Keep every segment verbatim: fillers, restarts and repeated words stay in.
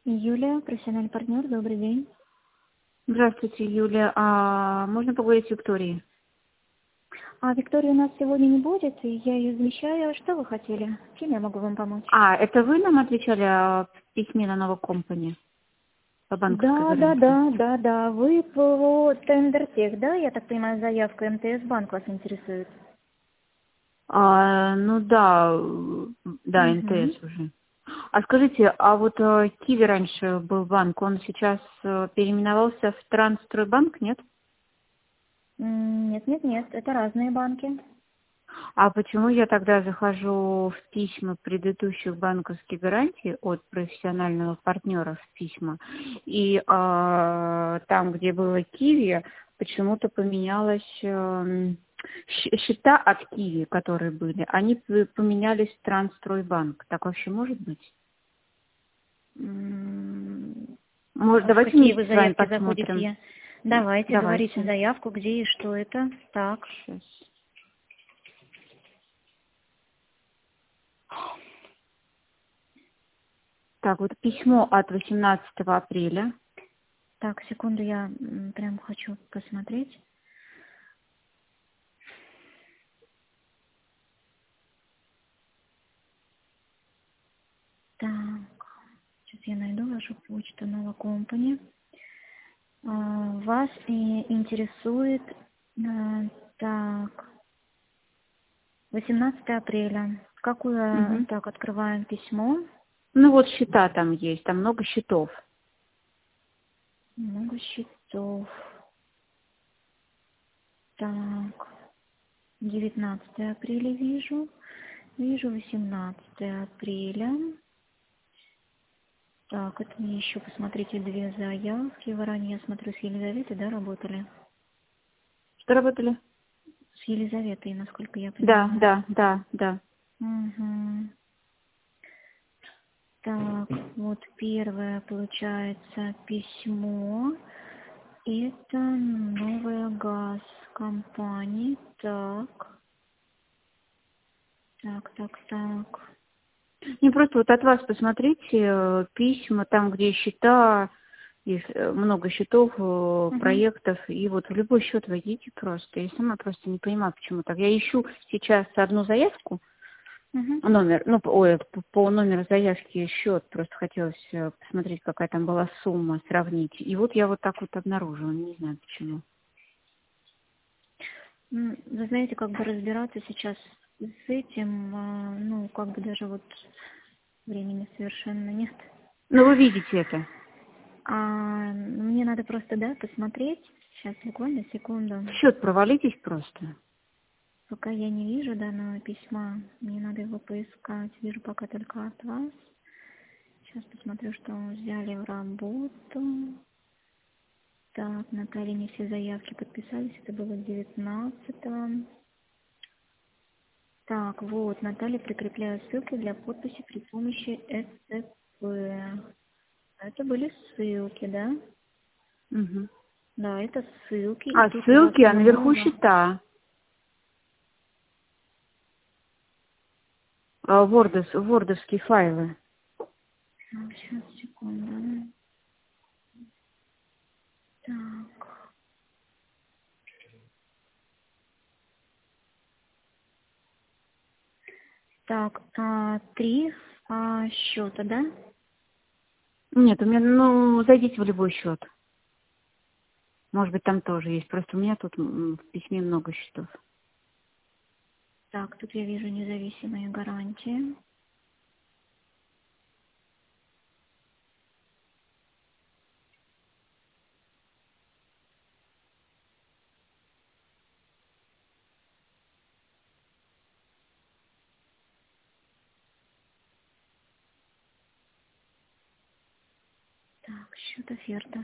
Юлия, профессиональный партнер, добрый день. Здравствуйте, Юлия. А можно поговорить с Викторией? А Виктория у нас сегодня не будет, и я ее замещаю. Что вы хотели? Чем я могу вам помочь? А, это вы нам отвечали о письме на новой компании по банковской Да, да, гарантии? да, да, да. Вы по Тендертех, да? Я так понимаю, заявка МТС банк вас интересует. А, ну да, э, да, Угу. МТС уже. А скажите, а вот э, Киви раньше был банк, он сейчас э, переименовался в Трансстройбанк, нет? Нет, нет, нет, это разные банки. А почему я тогда захожу в письма предыдущих банковских гарантий от профессионального партнера в письма, и а, там, где было Киви, почему-то поменялось эм, щ- счета от Киви, которые были, они п- поменялись в Трансстройбанк. Так вообще может быть? М, Может, а В давайте какие вы вместе с вами заявки заходите? посмотрим. Я- Давайте, говорите Давайте. заявку, где и что это. Так. Сейчас. Так, вот письмо от восемнадцатого апреля. Так, секунду, я м, прям хочу посмотреть. Так, сейчас я найду вашу почту новой компании. А, Вас и интересует, а, так, восемнадцатого апреля. Какое, Мгм. так, открываем письмо. Ну вот счета там есть, там много счетов. Много счетов. Так, девятнадцатого апреля вижу. Вижу восемнадцатого апреля. Так, это мне еще, посмотрите, две заявки. Вы ранее, я смотрю, с Елизаветой, да, работали? Что работали? С Елизаветой, насколько я Да, понимаю. да, да, да. Угу. Так, вот первое, получается, письмо. Это новая газ компании. Так, так, так, так. Не просто вот от вас посмотрите э, письма, там, где счета, их э, много счетов, э, Угу, проектов, и вот в любой счет войдите просто. Я сама просто не понимаю, почему так. Я ищу сейчас одну заявку, угу. номер, ну, по- ой, по, по номеру заявки счет, просто хотелось э, посмотреть, какая там была сумма, сравнить. И вот я вот так вот обнаружила, не знаю почему. М, Вы знаете, как бы разбираться сейчас с этим, а, ну, как бы даже вот времени совершенно нет. Ну, вы видите это. А мне надо просто, да, посмотреть. Сейчас, буквально секунду. В счет провалитесь просто. Пока я не вижу данного письма, мне надо его поискать. Вижу пока только от вас. Сейчас посмотрю, что взяли в работу. Так, Наталья, не все заявки подписались. Это было девятнадцатого. Так, вот, Наталья прикрепляет ссылки для подписи при помощи СЦП. Это были ссылки, да? Мгм. Да, это ссылки. И А тут у вас ссылки, а наверху много. счета. А, вордос, вордовские файлы. Сейчас, секунду. Так. Так, а, три а, счета, да? Нет, у меня, ну, зайдите в любой счет. Может быть, там тоже есть. Просто у меня тут м, в письме много счетов. Так, тут я вижу независимые гарантии. Так, счет оферта.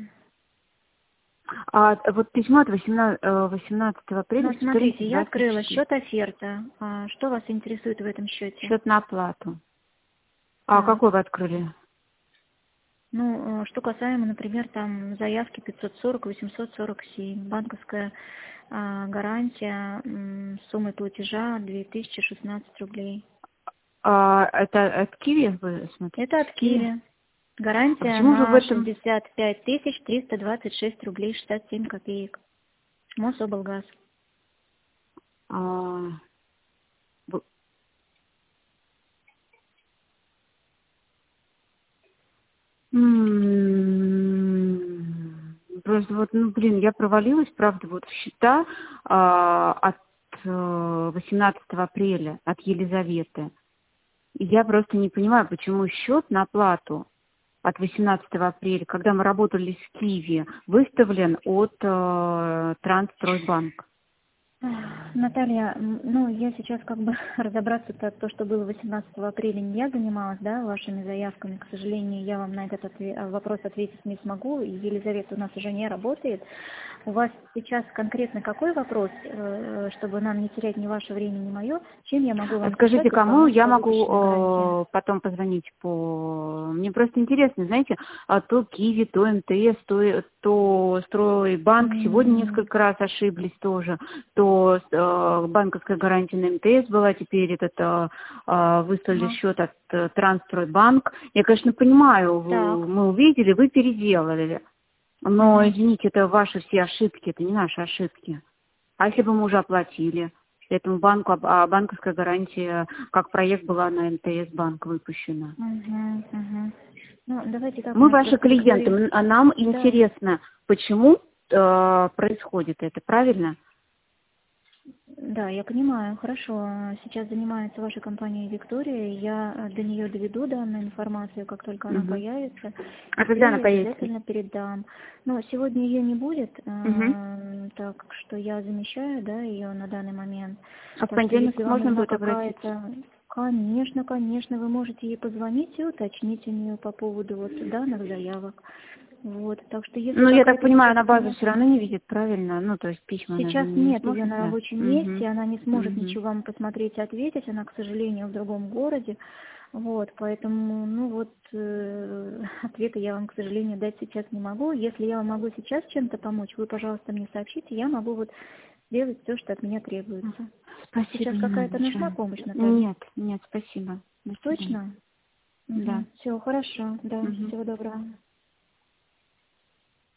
А вот письмо от восемнадцатого апреля Ну, в смотрите, четырнадцать я двадцать открыла четыре. счет оферта. А, что вас интересует в этом счете? Счет на оплату. А Так, какой вы открыли? ну, э, что касаемо, например, там заявки пятьсот сорок восемьсот сорок семь, банковская а, гарантия м, суммой платежа две тысячи шестнадцать рублей. А, это от Киви вы Это смотрите? от С Киви? Киви. Гарантия Почему же в на этом... шестьдесят пять тысяч триста двадцать шесть рублей шестьдесят семь копеек. Мособлгаз. а, б- м, Просто вот, ну, блин, я провалилась, правда, вот в счета а, от э, восемнадцатого апреля от Елизаветы. И я просто не понимаю, почему счет на оплату от восемнадцатого апреля, когда мы работали с Киви, выставлен от э, Трансстройбанк. Наталья, м, ну, я сейчас как бы разобраться-то, то, что было восемнадцатого апреля, не я занималась, да, вашими заявками. К сожалению, я вам на этот отве- вопрос ответить не смогу. И Елизавета у нас уже не работает. У вас сейчас конкретно какой вопрос, э, чтобы нам не терять ни ваше время, ни мое? Чем я могу А вам скажите, помочь кому дополнять я по выпущенной гарантии? могу э, потом позвонить по... Мне просто интересно, знаете, а то Киви, то МТС, то, то Стройбанк сегодня М, несколько раз ошиблись тоже, то э, банковская гарантия на МТС была, теперь этот э, э, выставили ага. счет от э, Трансстройбанк. Я, конечно, понимаю, вы- Так. мы увидели, вы переделали, но, Мгм. извините, это ваши все ошибки, это не наши ошибки. А если бы мы уже оплатили? Этому банку, а банковская гарантия, как проект была на МТС банк выпущена. Мгм, мгм. Ну, давайте так, у Мы нас ваши просто клиенты, Виктория. м, а нам Да, интересно, почему э, происходит это, правильно? да, я понимаю, хорошо. Сейчас занимается ваша компания Виктория. Я э, до нее доведу данную информацию, как только она Мгм. появится. А когда она Виктории появится? обязательно передам. Но сегодня ее не будет, Мгм. э, так что я замещаю, да, ее на данный момент. А в Так что если понедельник вам можно нужна будет обратиться? какая-то... Конечно, конечно, вы можете ей позвонить и уточнить у нее по поводу вот данных заявок. Вот, так что если Ну, я так какая-то понимаю, сейчас она от базу меня... все равно не видит, правильно? Ну, то есть письма она же Сейчас не нет ее сможет, на да? рабочем месте, Угу. она не сможет Угу. ничего вам посмотреть и ответить, она, к сожалению, в другом городе. Вот, поэтому, ну вот, э, ответа я вам, к сожалению, дать сейчас не могу. Если я вам могу сейчас чем-то помочь, вы, пожалуйста, мне сообщите, я могу вот сделать все, что от меня требуется. Спасибо, Сейчас не надо какая-то нужна ничего. помощь, Наталья? Нет, нет, спасибо. До свидания. Точно? Да. Угу. Все, хорошо, да, Угу. всего доброго.